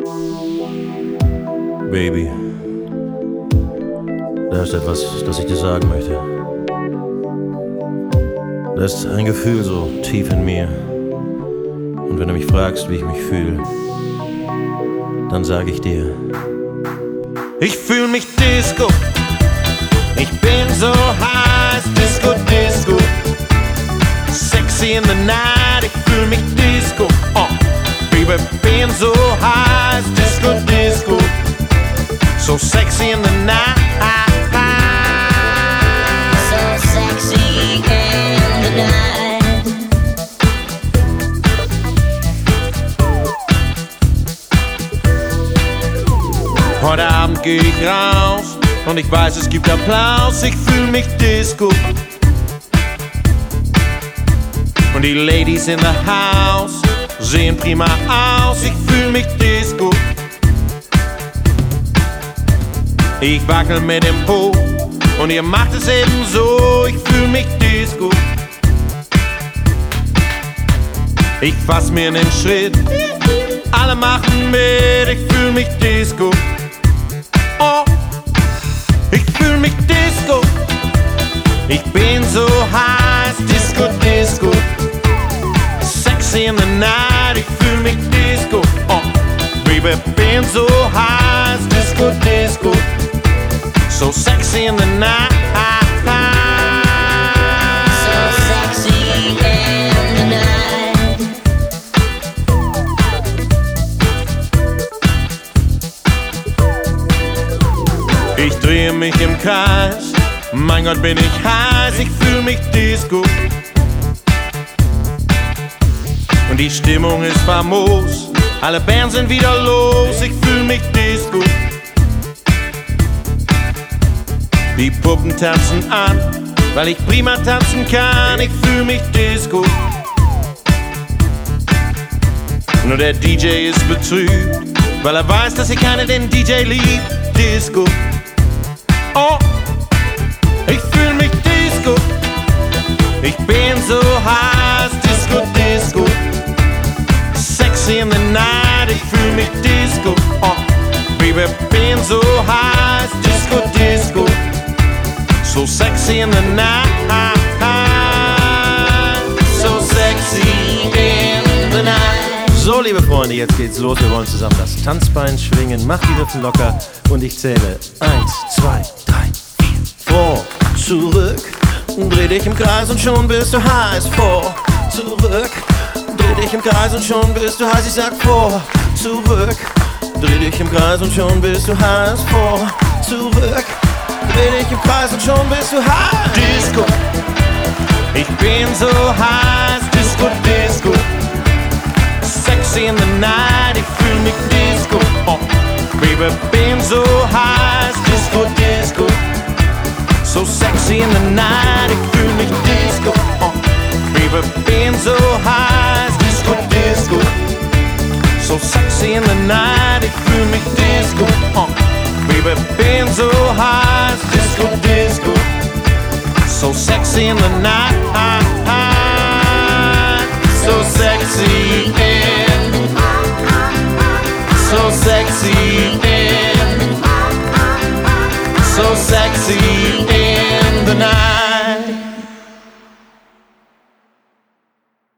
Baby, da ist etwas, das ich dir sagen möchte. Da ist ein Gefühl so tief in mir. Und wenn du mich fragst, wie ich mich fühle, dann sag ich dir: Ich fühl mich Disco. Ich bin so heiß, Disco, Disco. Sexy in the night, ich fühl mich Disco. Oh, Baby, bin so heiß, Disco, Disco. So sexy in the night. So sexy in the night. Heute Abend geh ich raus und ich weiß, es gibt Applaus. Ich fühl mich Disco. Und die Ladies in the house sehen prima aus. Ich fühl mich Disco. Ich wackel mit dem Po und ihr macht es ebenso. Ich fühl mich Disco. Ich fass mir nen Schritt, alle machen mit. Ich fühl mich Disco. Oh, ich fühl mich Disco. Ich bin so heiß, Disco, Disco. Sexy in the night, ich fühl mich Disco. Oh, Baby, bin so heiß, Disco, Disco. So sexy in the night. So sexy in the night. Ich drehe mich im Kreis, mein Gott bin ich heiß, ich fühl mich Disco. Und die Stimmung ist famos, alle Bands sind wieder los, ich fühl mich Disco. Die Puppen tanzen an, weil ich prima tanzen kann, ich fühl mich Disco. Nur der DJ ist betrübt, weil er weiß, dass hier keiner den DJ liebt. Disco. Oh, ich fühl mich Disco. Ich bin so heiß, Disco, Disco. Sexy in the night, ich fühl mich Disco. Oh, Baby, bin so heiß, Disco, Disco. So sexy in the night. So sexy in the night. So, liebe Freunde, jetzt geht's los. Wir wollen zusammen das Tanzbein schwingen. Mach die Hüften locker und ich zähle 1, 2, 3, 4. Vor, zurück, dreh dich im Kreis und schon bist du heiß. Vor, zurück, dreh dich im Kreis und schon bist du heiß. Ich sag vor, zurück, dreh dich im Kreis und schon bist du heiß. Vor, zurück, dreh dich im Kreis und schon bist du heiß. Disco, ich bin so heiß. Disco, Disco. Sexy in the night, ich fühl mich Disco. Oh, Baby, bin so heiß. Disco, Disco. So sexy in the night, ich fühl mich Disco. Oh, Baby, bin so heiß. Disco, Disco. So sexy in the night, ich fühl mich Disco. Oh, Baby, bin so heiß. Disco, Disco. So sexy in the night.